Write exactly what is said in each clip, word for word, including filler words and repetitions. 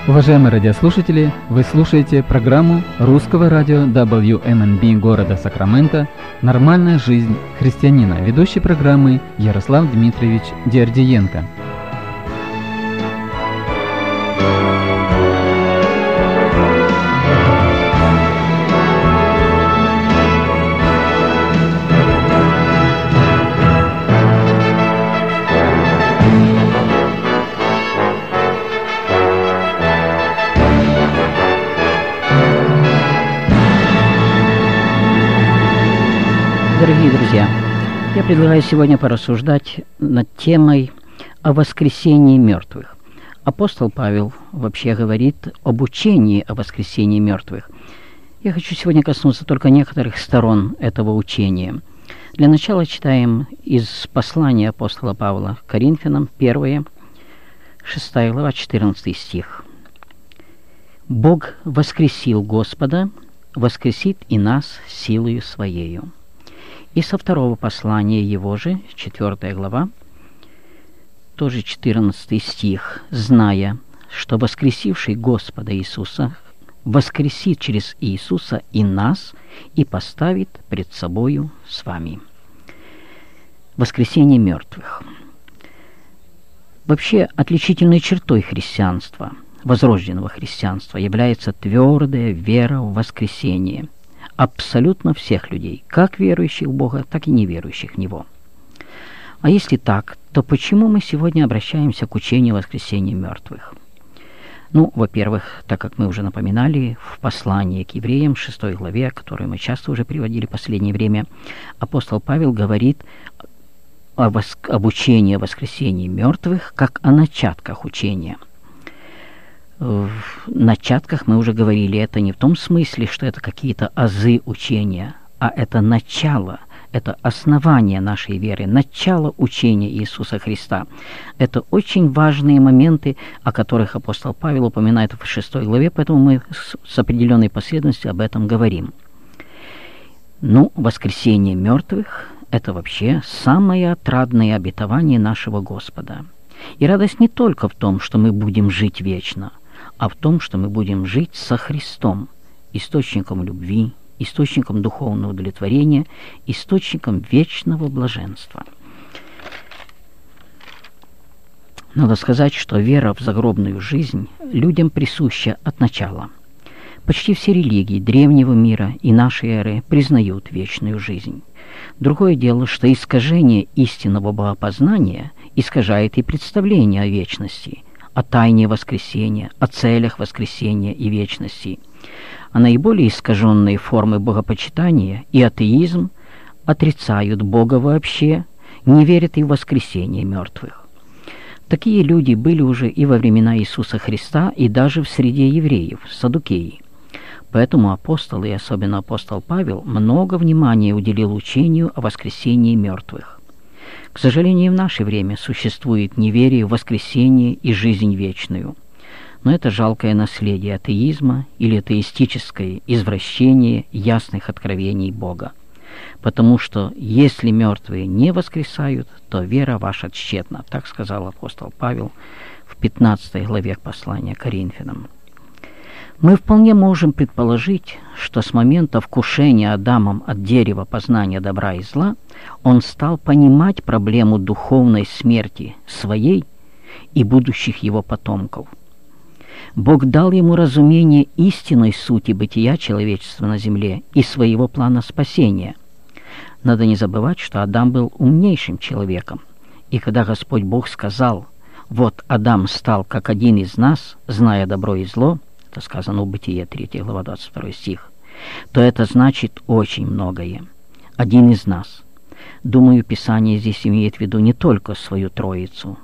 Уважаемые радиослушатели, вы слушаете программу русского радио дабл ю эм эн би города Сакраменто «Нормальная жизнь христианина». Ведущий программы Ярослав Дмитриевич Диардиенко. Дорогие друзья, я предлагаю сегодня порассуждать над темой о воскресении мертвых. Апостол Павел вообще говорит об учении о воскресении мертвых. Я хочу сегодня коснуться только некоторых сторон этого учения. Для начала читаем из послания апостола Павла к Коринфянам, первое, шестая глава, четырнадцатый стих. «Бог воскресил Господа, воскресит и нас силою Своею». И со второго послания его же, четвертая глава, тоже четырнадцатый стих, «Зная, что воскресивший Господа Иисуса воскресит через Иисуса и нас, и поставит пред собою с вами». Воскресение мертвых. Вообще, отличительной чертой христианства, возрожденного христианства, является твердая вера в воскресение абсолютно всех людей, как верующих в Бога, так и неверующих в Него. А если так, то почему мы сегодня обращаемся к учению воскресения мертвых? Ну, во-первых, так как мы уже напоминали, в послании к евреям, шестой главе, которую мы часто уже приводили в последнее время, апостол Павел говорит о вос... об учении о воскресении мертвых, как о начатках учения. В начатках мы уже говорили, это не в том смысле, что это какие-то азы учения, а это начало, это основание нашей веры, начало учения Иисуса Христа. Это очень важные моменты, о которых апостол Павел упоминает в шестой главе, поэтому мы с определенной последовательностью об этом говорим. Ну, воскресение мертвых – это вообще самое отрадное обетование нашего Господа. И радость не только в том, что мы будем жить вечно, а в том, что мы будем жить со Христом, источником любви, источником духовного удовлетворения, источником вечного блаженства. Надо сказать, что вера в загробную жизнь людям присуща от начала. Почти все религии древнего мира и нашей эры признают вечную жизнь. Другое дело, что искажение истинного богопознания искажает и представление о вечности, о тайне воскресения, о целях воскресения и вечности. А наиболее искаженные формы богопочитания и атеизм отрицают Бога вообще, не верят и в воскресение мертвых. Такие люди были уже и во времена Иисуса Христа, и даже в среде евреев, саддукеи. Поэтому апостолы, и особенно апостол Павел, много внимания уделил учению о воскресении мертвых. К сожалению, в наше время существует неверие в воскресение и жизнь вечную. Но это жалкое наследие атеизма или атеистическое извращение ясных откровений Бога. Потому что если мертвые не воскресают, то вера ваша тщетна, так сказал апостол Павел в пятнадцатой главе послания к Коринфянам. Мы вполне можем предположить, что с момента вкушения Адамом от дерева познания добра и зла он стал понимать проблему духовной смерти своей и будущих его потомков. Бог дал ему разумение истинной сути бытия человечества на земле и своего плана спасения. Надо не забывать, что Адам был умнейшим человеком, и когда Господь Бог сказал: «Вот Адам стал как один из нас, зная добро и зло», это сказано в Бытие, третья глава, двадцать второй стих, то это значит очень многое. Один из нас. Думаю, Писание здесь имеет в виду не только свою Троицу,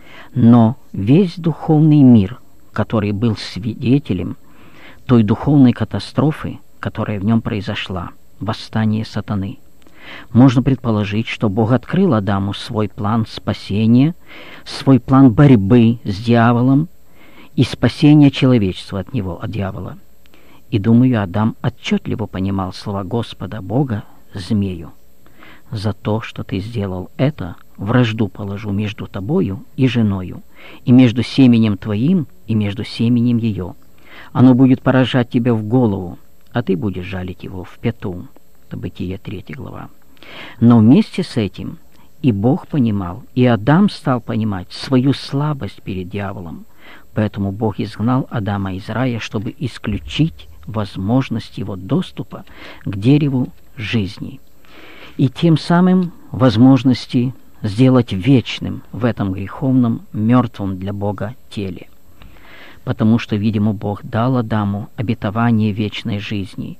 но весь духовный мир, который был свидетелем той духовной катастрофы, которая в нем произошла, восстание сатаны. Можно предположить, что Бог открыл Адаму свой план спасения, свой план борьбы с дьяволом, и спасение человечества от него, от дьявола. И, думаю, Адам отчетливо понимал слова Господа Бога змею: «За то, что ты сделал это, вражду положу между тобою и женою, и между семенем твоим, и между семенем ее. Оно будет поражать тебя в голову, а ты будешь жалить его в пяту». Это Бытие третья глава. Но вместе с этим и Бог понимал, и Адам стал понимать свою слабость перед дьяволом. Поэтому Бог изгнал Адама из рая, чтобы исключить возможность его доступа к дереву жизни, и тем самым возможности сделать вечным в этом греховном, мертвом для Бога теле. Потому что, видимо, Бог дал Адаму обетование вечной жизни,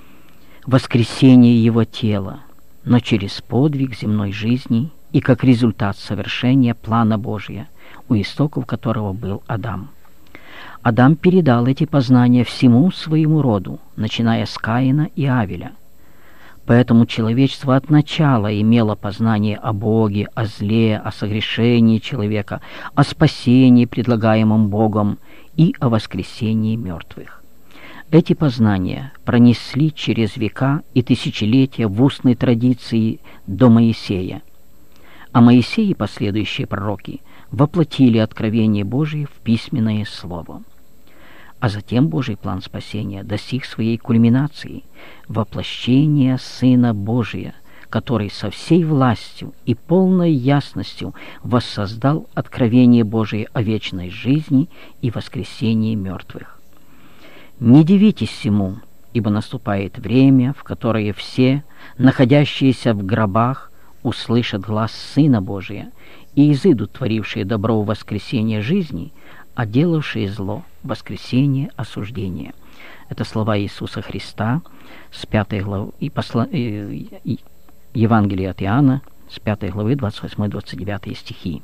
воскресение его тела, но через подвиг земной жизни и как результат совершения плана Божия, у истоков которого был Адам. Адам передал эти познания всему своему роду, начиная с Каина и Авеля. Поэтому человечество от начала имело познание о Боге, о зле, о согрешении человека, о спасении, предлагаемом Богом, и о воскресении мертвых. Эти познания пронесли через века и тысячелетия в устной традиции до Моисея. А Моисей и последующие пророки воплотили откровение Божие в письменное слово. А затем Божий план спасения достиг своей кульминации – воплощения Сына Божия, который со всей властью и полной ясностью воссоздал откровение Божие о вечной жизни и воскресении мертвых. Не дивитесь всему, ибо наступает время, в которое все, находящиеся в гробах, услышат глас Сына Божия и изыдут творившие добро в воскресение жизни, а делавшие зло в воскресение осуждения. Это слова Иисуса Христа с пятой главы и посла... и... Евангелия от Иоанна с пятой главы двадцать восьмой двадцать девятый стихи.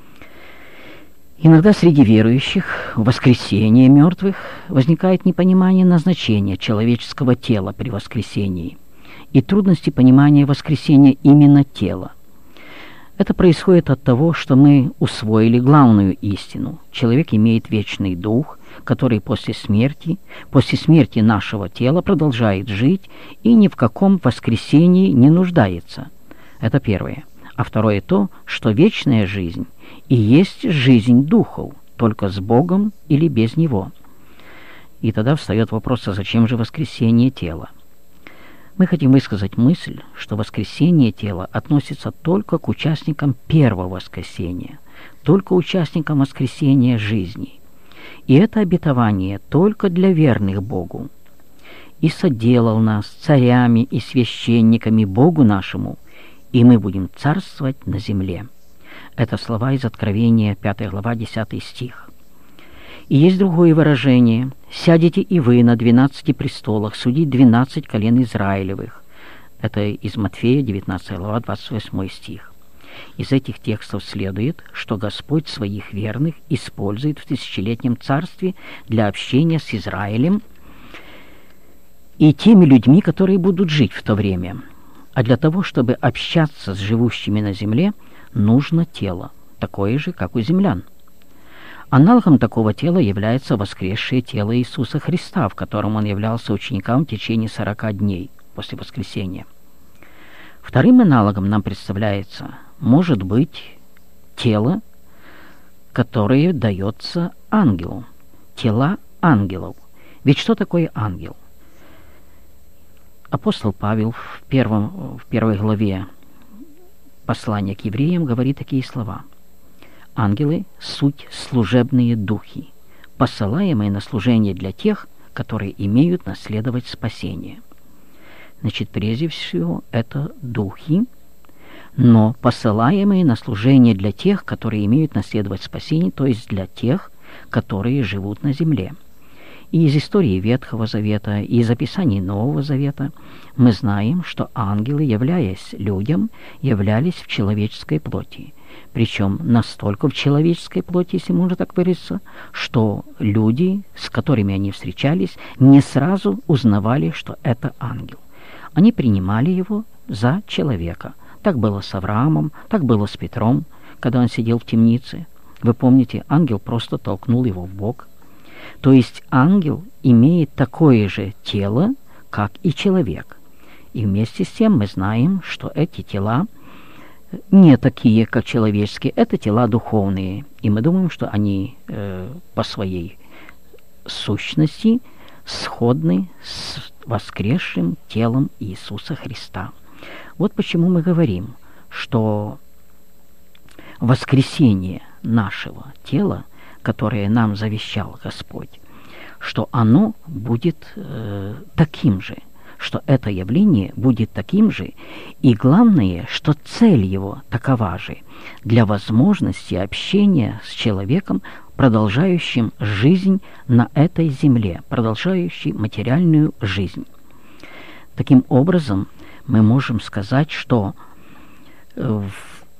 Иногда среди верующих в воскресение мертвых возникает непонимание назначения человеческого тела при воскресении и трудности понимания воскресения именно тела. Это происходит от того, что мы усвоили главную истину. Человек имеет вечный дух, который после смерти, после смерти нашего тела продолжает жить и ни в каком воскресении не нуждается. Это первое. А второе то, что вечная жизнь и есть жизнь духов, только с Богом или без Него. И тогда встает вопрос, а зачем же воскресение тела? Мы хотим высказать мысль, что воскресение тела относится только к участникам первого воскресения, только участникам воскресения жизни. И это обетование только для верных Богу. «И соделал нас царями и священниками Богу нашему, и мы будем царствовать на земле». Это слова из Откровения, пятая глава, десятый стих. И есть другое выражение: «Сядете и вы на двенадцати престолах судить двенадцать колен Израилевых». Это из Матфея, девятнадцатая глава, двадцать восьмой стих. Из этих текстов следует, что Господь своих верных использует в тысячелетнем царстве для общения с Израилем и теми людьми, которые будут жить в то время. А для того, чтобы общаться с живущими на земле, нужно тело, такое же, как у землян. Аналогом такого тела является воскресшее тело Иисуса Христа, в котором Он являлся учеником в течение сорока дней после воскресения. Вторым аналогом нам представляется, может быть, тело, которое дается ангелу, тела ангелов. Ведь что такое ангел? Апостол Павел в, первом, в первой главе послания к евреям говорит такие слова: «Ангелы — суть служебные духи, посылаемые на служение для тех, которые имеют наследовать спасение». Значит, прежде всего, это духи, но посылаемые на служение для тех, которые имеют наследовать спасение, то есть для тех, которые живут на земле. И из истории Ветхого Завета, и из описаний Нового Завета мы знаем, что ангелы, являясь людям, являлись в человеческой плоти. Причем настолько в человеческой плоти, если можно так выразиться, что люди, с которыми они встречались, не сразу узнавали, что это ангел. Они принимали его за человека. Так было с Авраамом, так было с Петром, когда он сидел в темнице. Вы помните, ангел просто толкнул его в бок. То есть ангел имеет такое же тело, как и человек. И вместе с тем мы знаем, что эти тела не такие, как человеческие, это тела духовные. И мы думаем, что они э, по своей сущности сходны с воскресшим телом Иисуса Христа. Вот почему мы говорим, что воскресение нашего тела, которое нам завещал Господь, что оно будет э, таким же, что это явление будет таким же, и главное, что цель его такова же, для возможности общения с человеком, продолжающим жизнь на этой земле, продолжающим материальную жизнь. Таким образом, мы можем сказать, что э,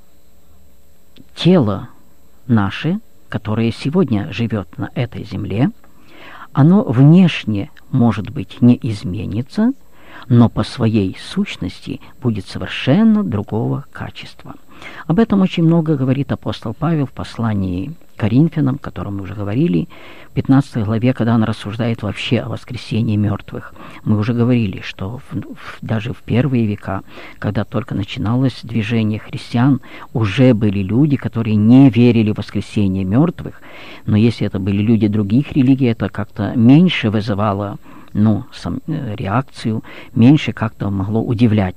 тело наше, которое сегодня живет на этой земле, оно внешне, может быть, не изменится, но по своей сущности будет совершенно другого качества. Об этом очень много говорит апостол Павел в послании к Коринфянам, о котором мы уже говорили, в пятнадцатой главе, когда он рассуждает вообще о воскресении мертвых. Мы уже говорили, что в, в, даже в первые века, когда только начиналось движение христиан, уже были люди, которые не верили в воскресение мертвых, но если это были люди других религий, это как-то меньше вызывало ну, сам, реакцию, меньше как-то могло удивлять.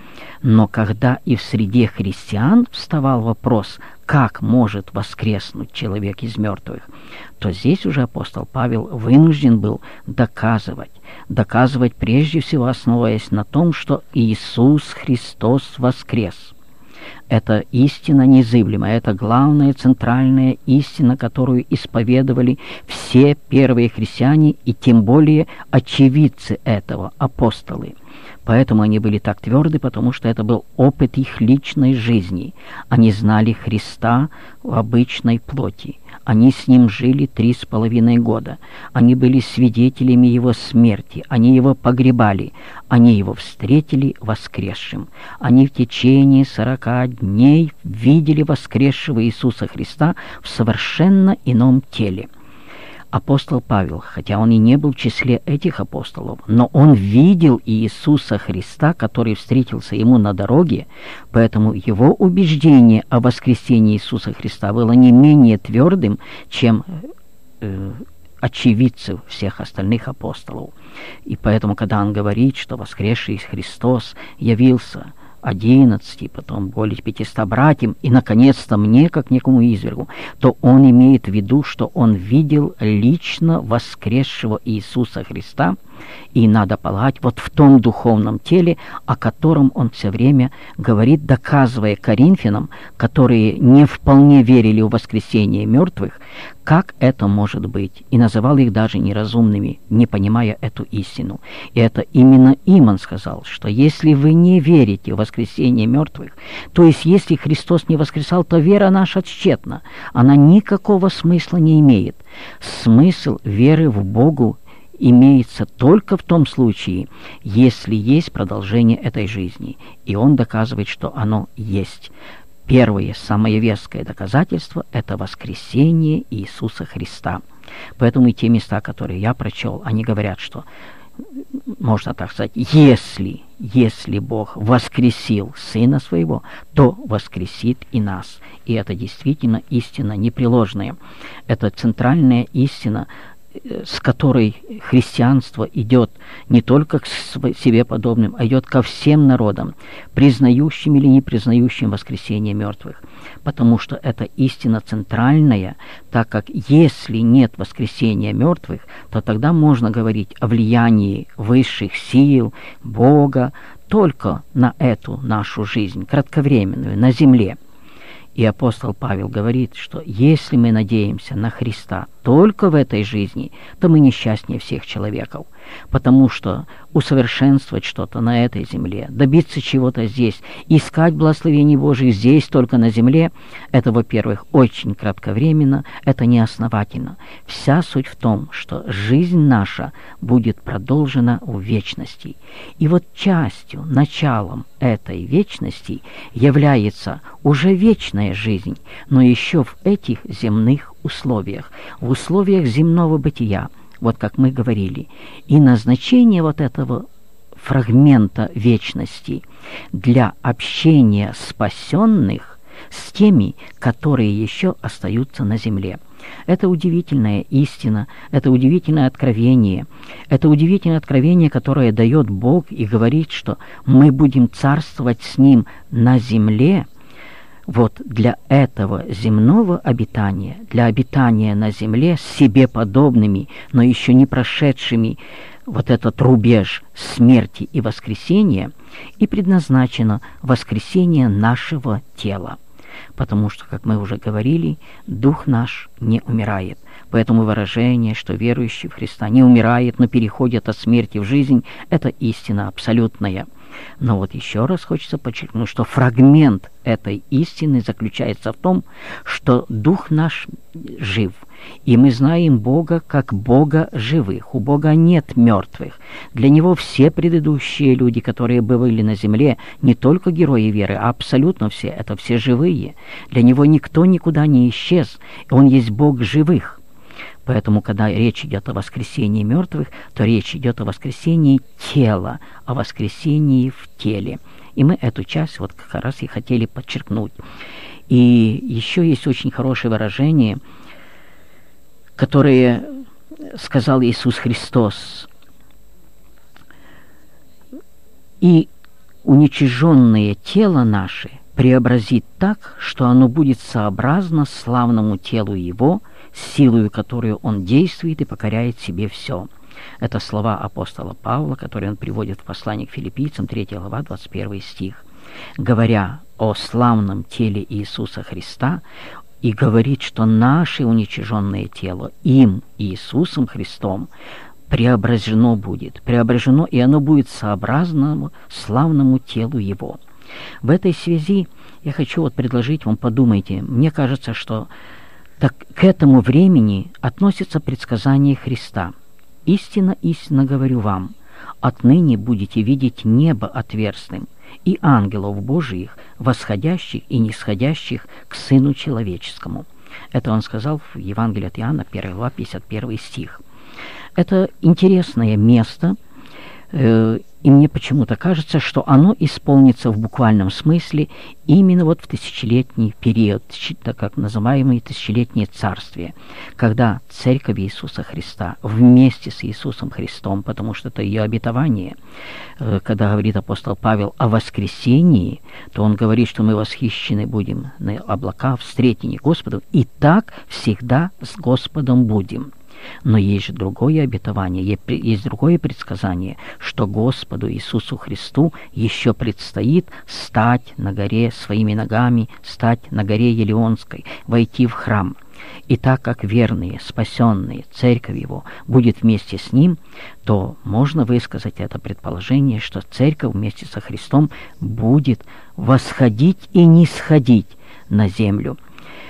Но когда и в среде христиан вставал вопрос, как может воскреснуть человек из мертвых, то здесь уже апостол Павел вынужден был доказывать, доказывать прежде всего, основываясь на том, что Иисус Христос воскрес. Это истина незыблемая, это главная центральная истина, которую исповедовали все первые христиане и тем более очевидцы этого, апостолы. Поэтому они были так тверды, потому что это был опыт их личной жизни. Они знали Христа в обычной плоти. Они с Ним жили три с половиной года. Они были свидетелями Его смерти. Они Его погребали. Они Его встретили воскресшим. Они в течение сорока дней видели воскресшего Иисуса Христа в совершенно ином теле. Апостол Павел, хотя он и не был в числе этих апостолов, но он видел Иисуса Христа, который встретился ему на дороге, поэтому его убеждение о воскресении Иисуса Христа было не менее твердым, чем э, очевидцев всех остальных апостолов. И поэтому, когда он говорит, что воскресший Христос явился одиннадцати, потом более пятиста братьям, и, наконец-то, мне, как некому извергу, то он имеет в виду, что он видел лично воскресшего Иисуса Христа, и надо полагать, вот в том духовном теле, о котором он все время говорит, доказывая Коринфянам, которые не вполне верили в воскресение мертвых, как это может быть, и называл их даже неразумными, не понимая эту истину. И это именно им он сказал, что если вы не верите в воскресение мертвых, то есть если Христос не воскресал, то вера наша тщетна, она никакого смысла не имеет. Смысл веры в Богу имеется только в том случае, если есть продолжение этой жизни, и он доказывает, что оно есть. Первое, самое веское доказательство – это воскресение Иисуса Христа. Поэтому и те места, которые я прочел, они говорят, что, можно так сказать, если, если Бог воскресил Сына Своего, то воскресит и нас. И это действительно истина непреложная. Это центральная истина, с которой христианство идет не только к себе подобным, а идет ко всем народам, признающим или не признающим воскресение мертвых. Потому что это истина центральная, так как если нет воскресения мертвых, то тогда можно говорить о влиянии высших сил, Бога, только на эту нашу жизнь, кратковременную, на земле. И апостол Павел говорит, что если мы надеемся на Христа только в этой жизни, то мы несчастнее всех человеков, потому что усовершенствовать что-то на этой земле, добиться чего-то здесь, искать благословений Божьих здесь, только на земле, это, во-первых, очень кратковременно, это неосновательно. Вся суть в том, что жизнь наша будет продолжена в вечности. И вот частью, началом этой вечности является уже вечная жизнь, но еще в этих земных условиях, в условиях земного бытия, вот как мы говорили. И назначение вот этого фрагмента вечности для общения спасенных с теми, которые еще остаются на земле. Это удивительная истина, это удивительное откровение, это удивительное откровение, которое дает Бог и говорит, что мы будем царствовать с Ним на земле. Вот для этого земного обитания, для обитания на земле с себе подобными, но еще не прошедшими вот этот рубеж смерти и воскресения, и предназначено воскресение нашего тела. Потому что, как мы уже говорили, дух наш не умирает. Поэтому выражение, что верующий в Христа не умирает, но переходит от смерти в жизнь, это истина абсолютная. Но вот еще раз хочется подчеркнуть, что фрагмент этой истины заключается в том, что дух наш жив, и мы знаем Бога как Бога живых. У Бога нет мертвых. Для Него все предыдущие люди, которые бывали на земле, не только герои веры, а абсолютно все, это все живые. Для Него никто никуда не исчез, и Он есть Бог живых. Поэтому, когда речь идет о воскресении мертвых, то речь идет о воскресении тела, о воскресении в теле. И мы эту часть вот как раз и хотели подчеркнуть. И еще есть очень хорошее выражение, которое сказал Иисус Христос. «И уничиженное тело наше преобразит так, что оно будет сообразно славному телу Его, силою которую Он действует и покоряет себе все». Это слова апостола Павла, которые он приводит в послании к филиппийцам, третья глава, двадцать первый стих. Говоря о славном теле Иисуса Христа, и говорит, что наше уничиженное тело им, Иисусом Христом, преображено будет, преображено, и оно будет сообразно славному телу Его. В этой связи я хочу вот предложить вам, подумайте, мне кажется, что так к этому времени относится предсказание Христа. «Истинно, истинно говорю вам, отныне будете видеть небо отверстым, и ангелов Божиих, восходящих и нисходящих к Сыну Человеческому». Это он сказал в Евангелии от Иоанна, первая глава, пятьдесят первый стих. Это интересное место, э, и мне почему-то кажется, что оно исполнится в буквальном смысле именно вот в тысячелетний период, так как называемое тысячелетнее царствие, когда Церковь Иисуса Христа вместе с Иисусом Христом, потому что это ее обетование, когда говорит апостол Павел о воскресении, то он говорит, что мы восхищены будем на облака в встретении Господу, и так всегда с Господом будем. Но есть же другое обетование, есть другое предсказание, что Господу Иисусу Христу еще предстоит стать на горе своими ногами, стать на горе Елеонской, войти в храм. И так как верные, спасенные, Церковь Его будет вместе с Ним, то можно высказать это предположение, что Церковь вместе со Христом будет восходить и нисходить на землю.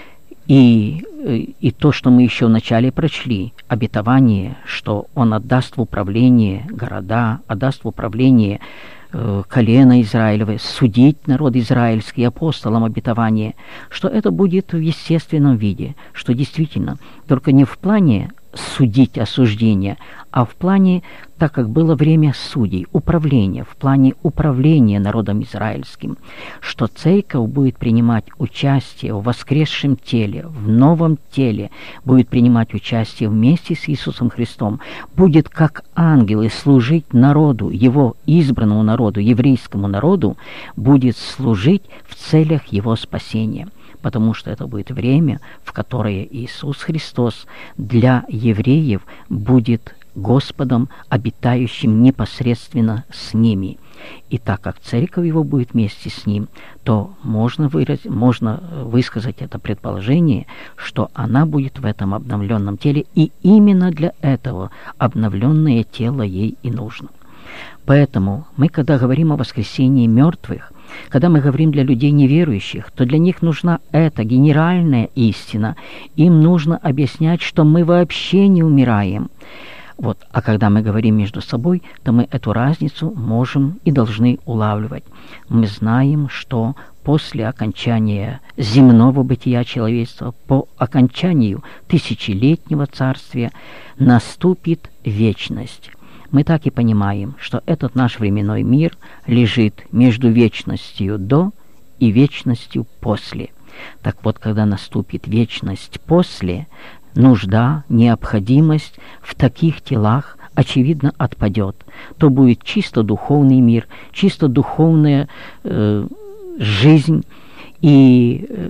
И, и то, что мы еще вначале прочли, обетование, что Он отдаст в управление города, отдаст в управление э, колено Израилевое, судить народ израильский, апостолам обетование, что это будет в естественном виде, что действительно, только не в плане судить осуждения, а в плане, так как было время судей, управления, в плане управления народом израильским, что Церковь будет принимать участие в воскресшем теле, в новом теле, будет принимать участие вместе с Иисусом Христом, будет как ангелы служить народу, Его избранному народу, еврейскому народу, будет служить в целях Его спасения. Потому что это будет время, в которое Иисус Христос для евреев будет Господом, обитающим непосредственно с ними. И так как Церковь Его будет вместе с Ним, то можно, выраз... можно высказать это предположение, что она будет в этом обновленном теле, и именно для этого обновленное тело ей и нужно. Поэтому мы, когда говорим о воскресении мертвых, когда мы говорим для людей неверующих, то для них нужна эта генеральная истина. Им нужно объяснять, что мы вообще не умираем. Вот. А когда мы говорим между собой, то мы эту разницу можем и должны улавливать. Мы знаем, что после окончания земного бытия человечества, по окончанию тысячелетнего царствия, наступит вечность. мы так и понимаем, что этот наш временной мир лежит между вечностью до и вечностью после. Так вот, когда наступит вечность после, нужда, необходимость в таких телах, очевидно, отпадет. То будет чисто духовный мир, чисто духовная э, жизнь, и э,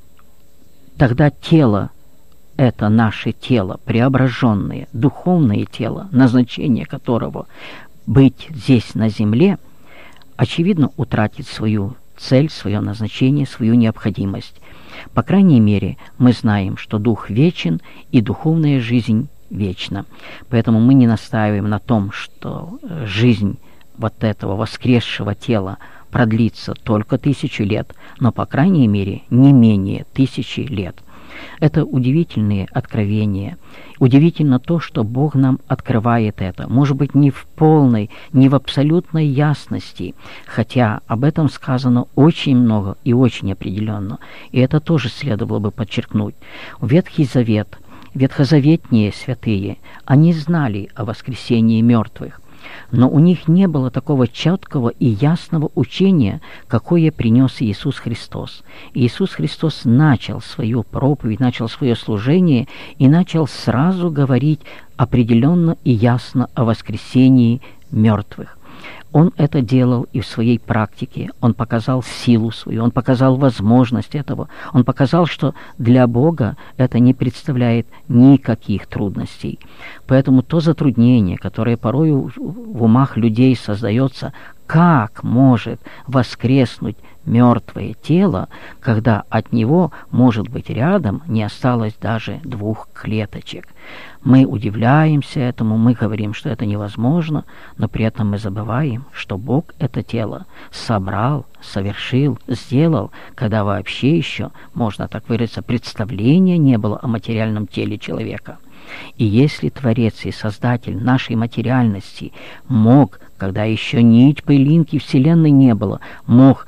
тогда тело, это наше тело, преображенное, духовное тело, назначение которого быть здесь на земле, очевидно, утратит свою цель, свое назначение, свою необходимость. По крайней мере, мы знаем, что Дух вечен и духовная жизнь вечна. Поэтому мы не настаиваем на том, что жизнь вот этого воскресшего тела продлится только тысячу лет, но, по крайней мере, не менее тысячи лет. Это удивительные откровения. Удивительно то, что Бог нам открывает это. Может быть, не в полной, не в абсолютной ясности, хотя об этом сказано очень много и очень определенно. И это тоже следовало бы подчеркнуть. Ветхий Завет, ветхозаветные святые, они знали о воскресении мертвых, но у них не было такого четкого и ясного учения, какое принес Иисус Христос. Иисус Христос начал свою проповедь, начал свое служение и начал сразу говорить определенно и ясно о воскресении мертвых. Он это делал и в своей практике. Он показал силу свою, он показал возможность этого. Он показал, что для Бога это не представляет никаких трудностей. Поэтому то затруднение, которое порой в умах людей создается, как может воскреснуть мертвое тело, когда от него, может быть, рядом не осталось даже двух клеточек. Мы удивляемся этому, мы говорим, что это невозможно, но при этом мы забываем, что Бог это тело собрал, совершил, сделал, когда вообще еще, можно так выразиться, представления не было о материальном теле человека. И если Творец и Создатель нашей материальности мог, когда еще нить пылинки Вселенной не было, мог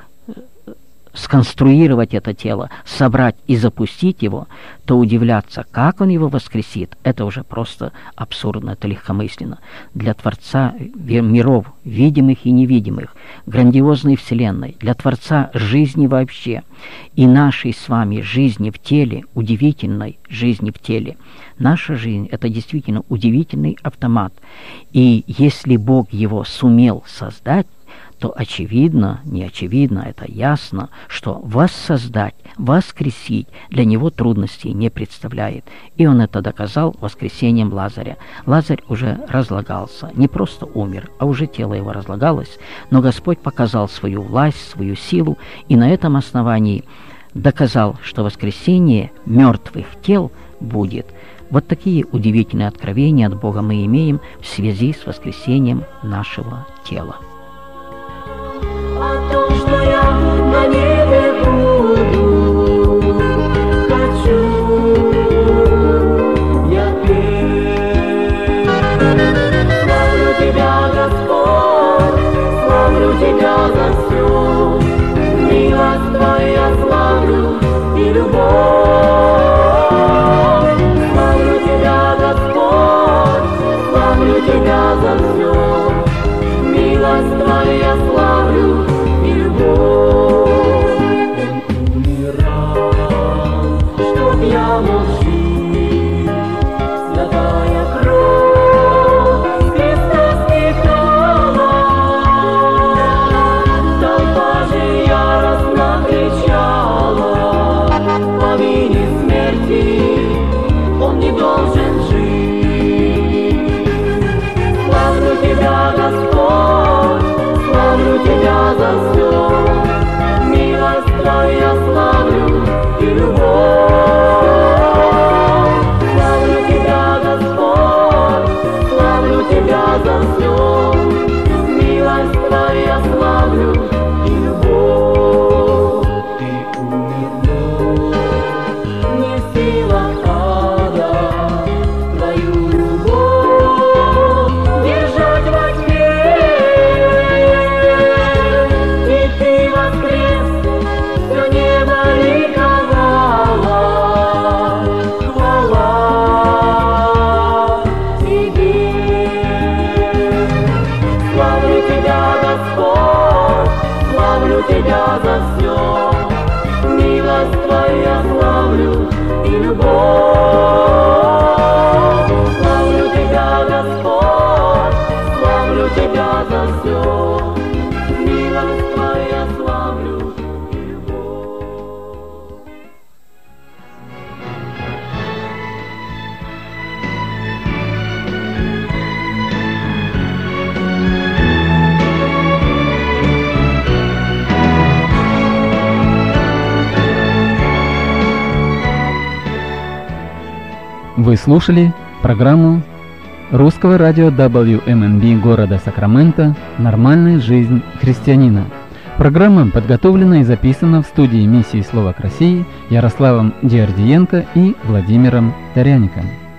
сконструировать это тело, собрать и запустить его, то удивляться, как он его воскресит, это уже просто абсурдно, это легкомысленно. Для Творца миров, видимых и невидимых, грандиозной Вселенной, для Творца жизни вообще и нашей с вами жизни в теле, удивительной жизни в теле. Наша жизнь – это действительно удивительный автомат. И если Бог его сумел создать, то очевидно, не очевидно, это ясно, что воссоздать, воскресить для него трудностей не представляет. И он это доказал воскресением Лазаря. Лазарь уже разлагался, не просто умер, а уже тело его разлагалось, но Господь показал свою власть, свою силу, и на этом основании доказал, что воскресение мертвых тел будет. Вот такие удивительные откровения от Бога мы имеем в связи с воскресением нашего тела. О том, что я на небе буду, хочу я петь. Славлю Тебя, Господь, славлю Тебя за все, милость Твоя славлю и любовь. Славлю Тебя, Господь, славлю Тебя за все, милость Твоя славлю. Вы слушали программу Русского радио дабл ю эм эн би города Сакраменто «Нормальная жизнь христианина». Программа подготовлена и записана в студии миссии «Слово к России» Ярославом Диардиенко и Владимиром Таряником.